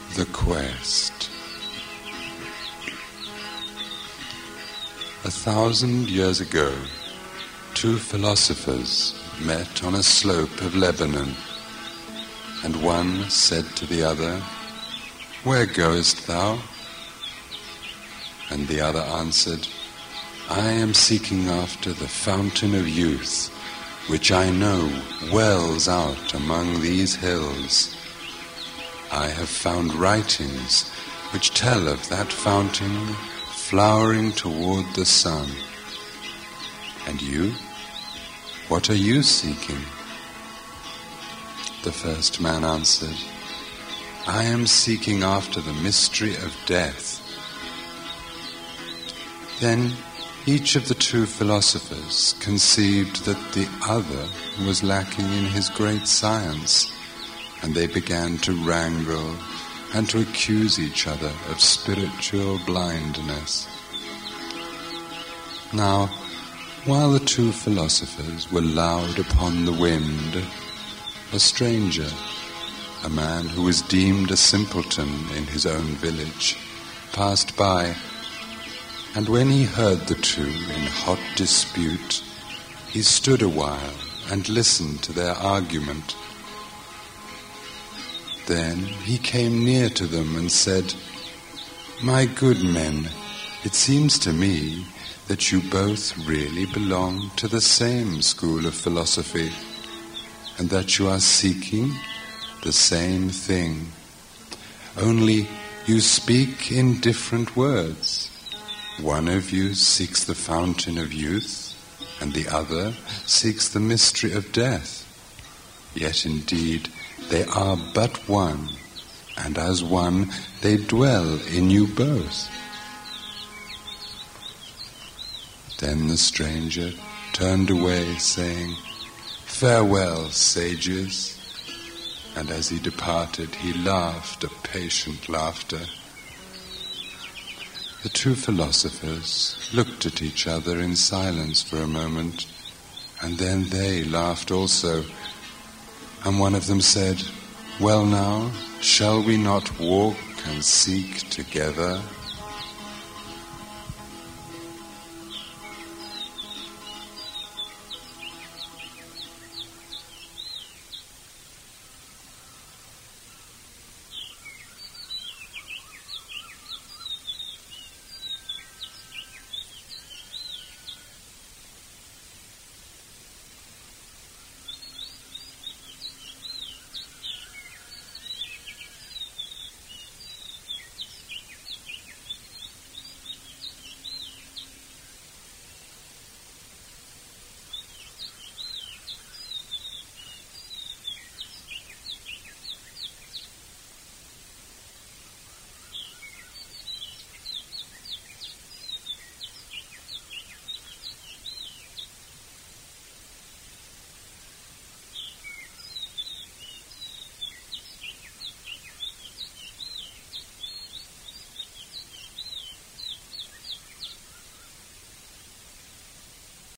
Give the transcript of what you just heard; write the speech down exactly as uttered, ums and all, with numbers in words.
The Quest. A thousand years ago, two philosophers met on a slope of Lebanon, and one said to the other, "Where goest thou?" And the other answered, "I am seeking after the fountain of youth, which I know wells out among these hills. I have found writings which tell of that fountain flowering toward the sun. And you? What are you seeking?" The first man answered, "I am seeking after the mystery of death." Then each of the two philosophers conceived that the other was lacking in his great science, and they began to wrangle and to accuse each other of spiritual blindness. Now, while the two philosophers were loud upon the wind, a stranger, a man who was deemed a simpleton in his own village, passed by, and when he heard the two in hot dispute, he stood a while and listened to their argument. Then he came near to them and said, "My good men, it seems to me that you both really belong to the same school of philosophy, and that you are seeking the same thing. Only you speak in different words. One of you seeks the fountain of youth, and the other seeks the mystery of death. Yet indeed they are but one, and as one they dwell in you both." Then the stranger turned away, saying, "Farewell, sages." And as he departed, he laughed a patient laughter. The two philosophers looked at each other in silence for a moment, and then they laughed also. And one of them said, "Well now, shall we not walk and seek together?"